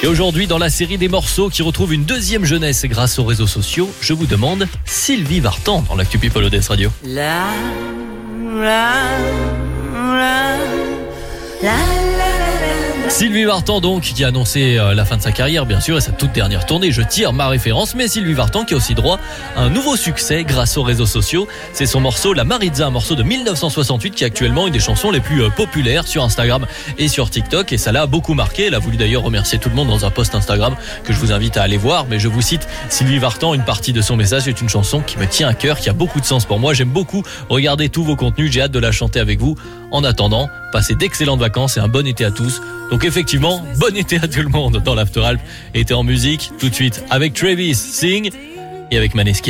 Et aujourd'hui, dans la série des morceaux qui retrouvent une deuxième jeunesse grâce aux réseaux sociaux, je vous demande Sylvie Vartan dans l'Actu People ODS Radio. La, la, la, la. Sylvie Vartan donc qui a annoncé la fin de sa carrière bien sûr et sa toute dernière tournée, je tire ma référence, mais Sylvie Vartan qui a aussi droit à un nouveau succès grâce aux réseaux sociaux. C'est son morceau La Maritza, un morceau de 1968 qui est actuellement une des chansons les plus populaires sur Instagram et sur TikTok, et ça l'a beaucoup marqué. Elle a voulu d'ailleurs remercier tout le monde dans un post Instagram que je vous invite à aller voir, mais je vous cite Sylvie Vartan, une partie de son message est une chanson qui me tient à cœur, qui a beaucoup de sens pour moi, j'aime beaucoup regarder tous vos contenus, j'ai hâte de la chanter avec vous. En attendant, passez d'excellentes vacances et un bon été à tous. Donc effectivement, bon été à tout le monde dans l'After Alp. Été en musique, tout de suite avec Travis, Sing et avec Maneskin.